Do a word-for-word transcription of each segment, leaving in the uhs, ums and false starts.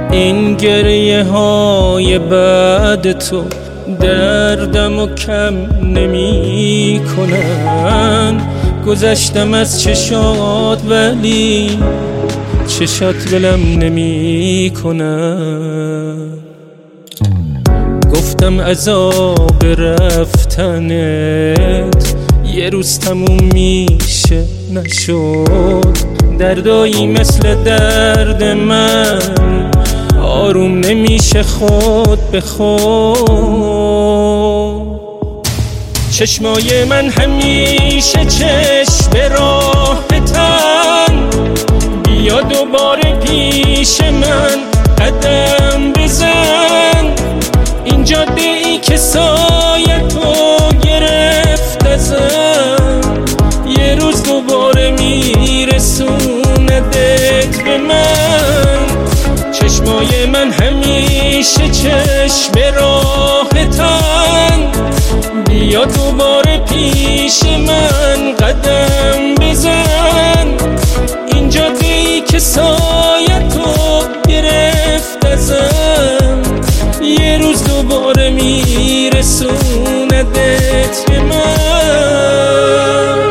این گریه های بعد تو دردم و کم نمی کنن. گذشتم از چشات ولی چشات ولم نمی کنن. گفتم عذاب رفتنت یه روز تموم میشه، نشد. دردایی مثل درد من آروم نمیشه خود به خود. چشمای من همیشه چشم راحتن، بیا دوباره پیش من قدم بزن. این جاده ای که سایه تو گرفت ازم یه روز دوباره میرسوندت به من. چشمای من همیشه چشم راحتن، بیا دوباره پیش من قدم بزن. این جاده‌ای که سایه تو گرفت ازم یه روز دوباره میرسوندت به من.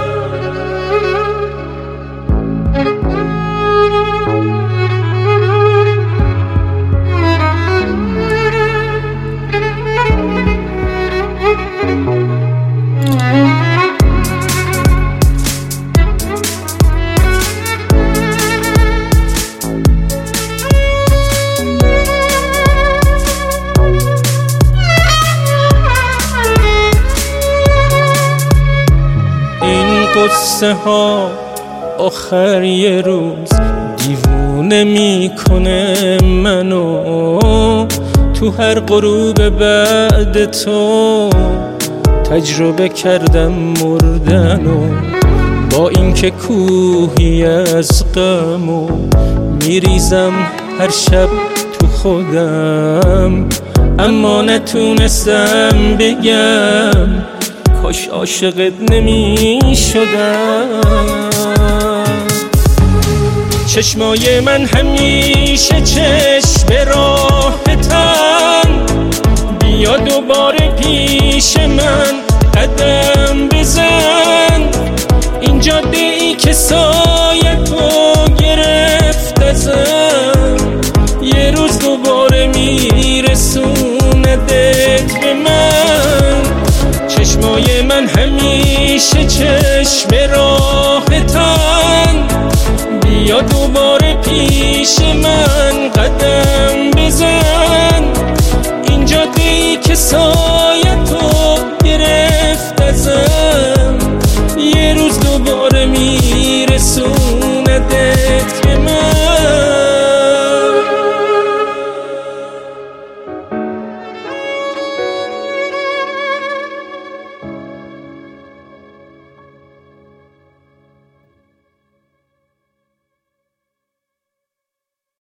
قصه ها آخر یه روز دیوونه میکنه منو. تو هر غروب بعد تو تجربه کردم مردنو. با اینکه کوهی از غمو میریزم هر شب تو خودم، اما نتونستم بگم کاش عاشقت نمی شدم. چشمای من همیشه چشم راحتن، بیا دوباره پیش من قدم بزن. این جاده ای که سایه تو گرفت ازم یه روز دوباره میرسوندت به من. چشمای من همیشه چشم راحتن، بیا دوباره پیش من قدم بزن. این جاده‌ای که سایه